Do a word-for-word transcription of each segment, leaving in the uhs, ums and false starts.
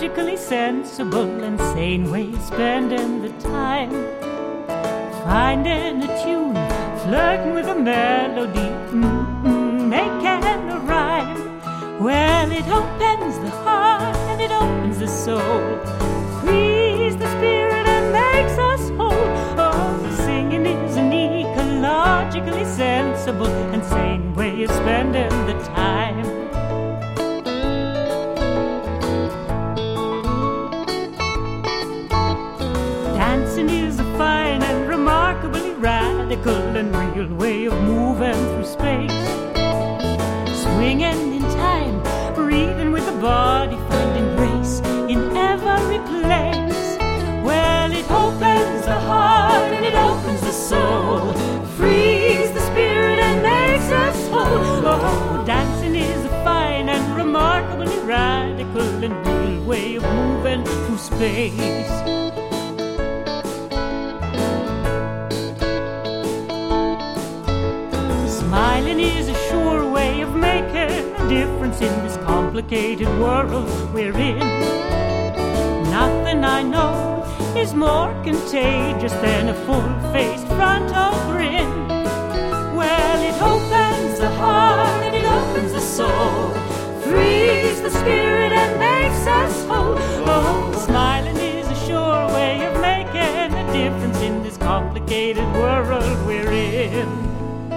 logically sensible and sane way of spending the time. Finding a tune, flirting with a melody, mm-mm, making a rhyme. Well, it opens the heart and it opens the soul, frees the spirit and makes us whole. Oh, singing is an ecologically sensible and sane way of spending the time. Dancing is a fine and remarkably radical and real way of moving through space. Swinging in time, breathing with the body, finding grace in every place. Well, it opens the heart and it opens the soul, frees the spirit and makes us whole. Oh, dancing is a fine and remarkably radical and real way of moving through space. Smiling is a sure way of making a difference in this complicated world we're in. Nothing I know is more contagious than a full-faced frontal grin. Well, it opens the heart and it opens the soul, frees the spirit and makes us whole. Oh, smiling is a sure way of making a difference in this complicated world we're in.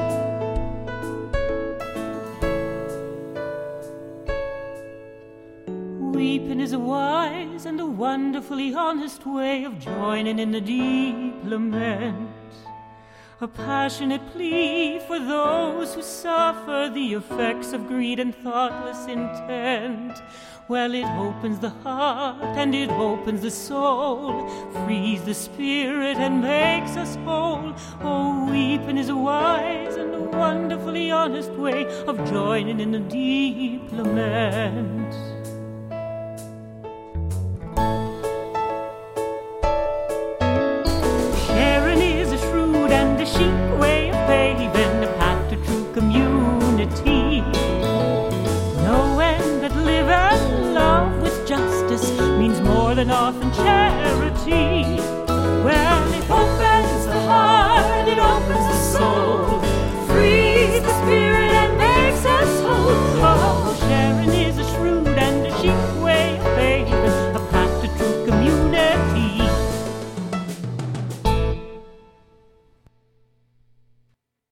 Weeping is a wise and a wonderfully honest way of joining in the deep lament, a passionate plea for those who suffer the effects of greed and thoughtless intent. Well, it opens the heart and it opens the soul, frees the spirit and makes us whole. Oh, weeping is a wise and a wonderfully honest way of joining in the deep lament.